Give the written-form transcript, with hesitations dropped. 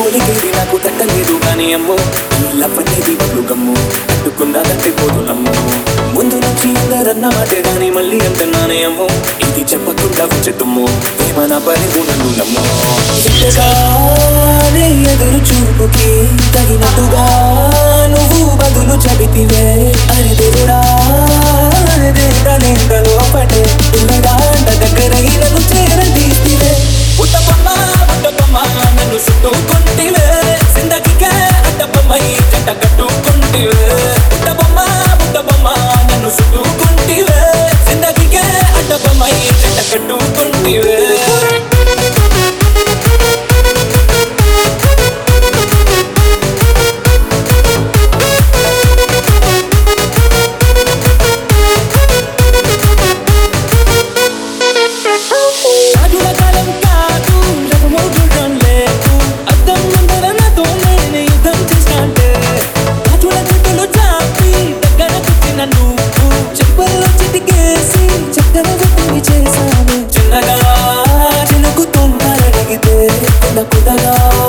పోలికేది నాకు తట్టలేదు గాని అమ్మో ఈ లవ్ అనేది బదులు గమ్ము అడ్డుకున్నదంటే పోదు నమ్ము ముందు నుంచి అందరన్న మాటే గాని మళ్ళీ అంటున్నానే అమ్మో ఇది చెప్పకుండా వచ్చేతుమ్ము ఏమన్నా పని నన్ను నమ్ము ఇంతగానే ఎదురు చూపుకి తగినట్టుగా నువ్వు బదులు చెబితివే అని దేవుడా లోపటే తులగా దగ్గర నన్ను చేరదీసివే పుట్టబొమ్మ నన్ను చుట్టుకుంటివే జిందగీకే అడ్డబొమ్మై జంట కట్టుకుంటివే పుట్టబొమ్మ నన్ను చుట్టుకుంటివే జిందగీకే అడ్డబొమ్మై జంట కట్టుకుంటివే చిన్నగా చినుకు తుంగ అడిగితే కుదగా